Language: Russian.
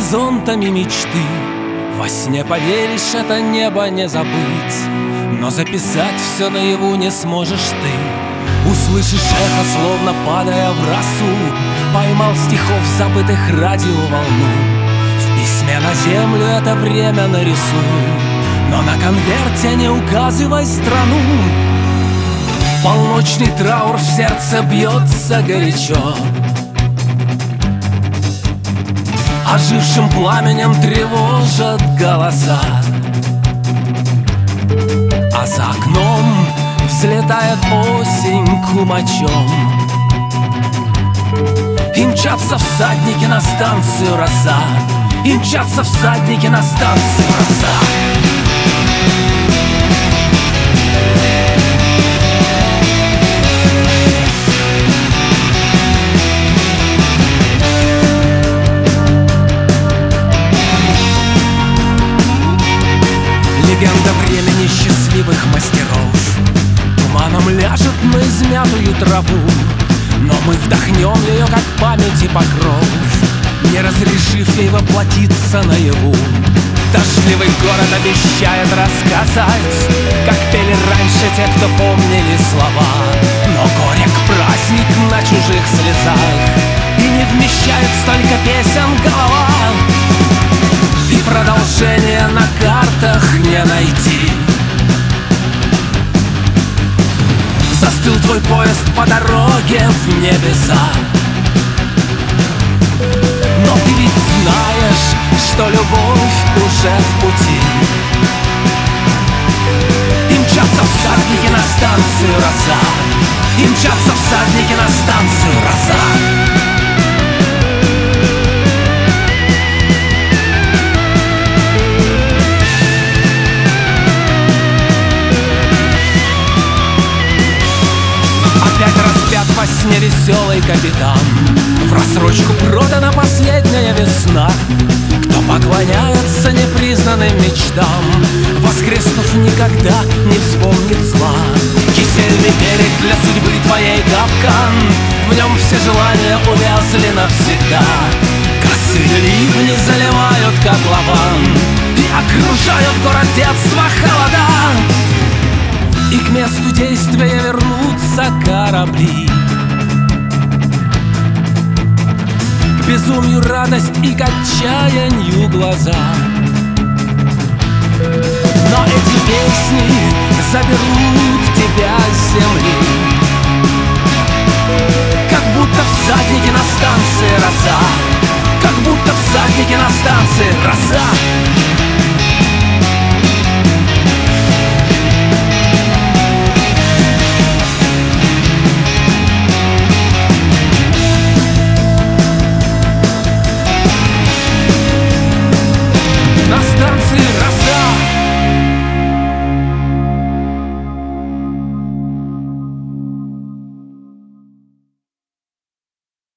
горизонтами мечты. Во сне поверишь, это небо не забыть, но записать все наяву не сможешь ты. Услышишь эхо, словно падая в росу, поймал стихов забытых радиоволну. В письме на землю это время нарисуй, но на конверте не указывай страну. Полночный траур в сердце бьется горячо, ожившим пламенем тревожат голоса. А за окном взлетает осень кумачом, и мчатся всадники на станцию роса, и мчатся всадники на станцию роса. Легенда времени счастливых мастеров туманом ляжет на измятую траву, но мы вдохнем ее, как памяти покров, не разрешив ей воплотиться наяву. Дождливый город обещает рассказать, как пели раньше те, кто помнили слова, но горек праздник на чужих слезах, и не вмещает столько песен голова. И продолжение на картах не найти. Застыл твой поезд по дороге в небеса, но ты ведь знаешь, что любовь уже в пути. И мчатся всадники на станцию роса, и мчатся всадники на станцию роса. Во сне веселый капитан, в рассрочку продана последняя весна. Кто поклоняется непризнанным мечтам, воскреснув, никогда не вспомнит зла. Кисельный берег для судьбы твоей капкан, в нем все желания увязли навсегда. Косые ливни заливают котлован и окружают город детства холода. И к месту действия вернутся корабли, к безумию радость и к отчаянию глаза. Но эти песни заберут тебя с земли, как будто всадники на станции роса, как будто всадники на станции роса.